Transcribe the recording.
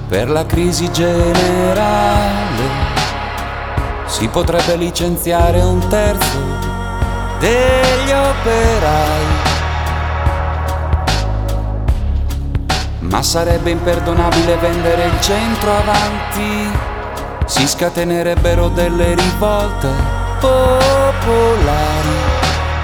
Per la crisi generale si potrebbe licenziare un terzo degli operai, ma sarebbe imperdonabile vendere il centro avanti, si scatenerebbero delle rivolte popolari.